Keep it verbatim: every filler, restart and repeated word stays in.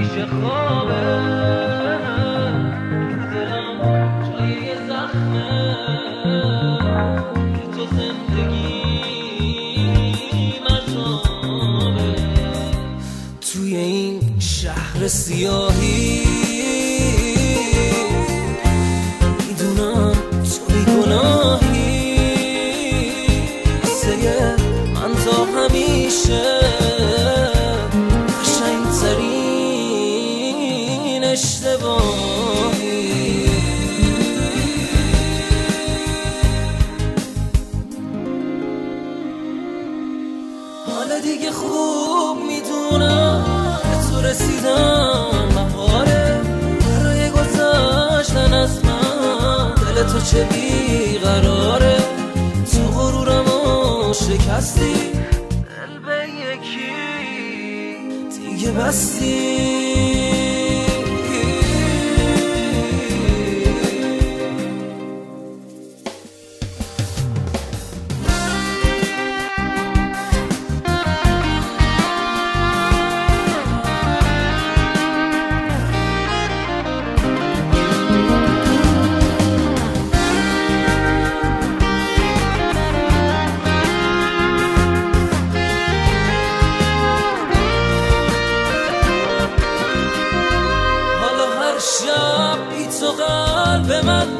همیشه خوابه دلم جای زخمه که تو زندگی مذابه توی این شهر سیاهی میدونم تو بیگناهی واسه من تا همیشه قشنگترین اشتباهی حالا دیگه خوب میدونم به تو رسیدم بهاره برای گذاشتن از من دل تو چه بیقراره تو غرورمو شکستی دل به یکی دیگه بستی شب بی تو قلب من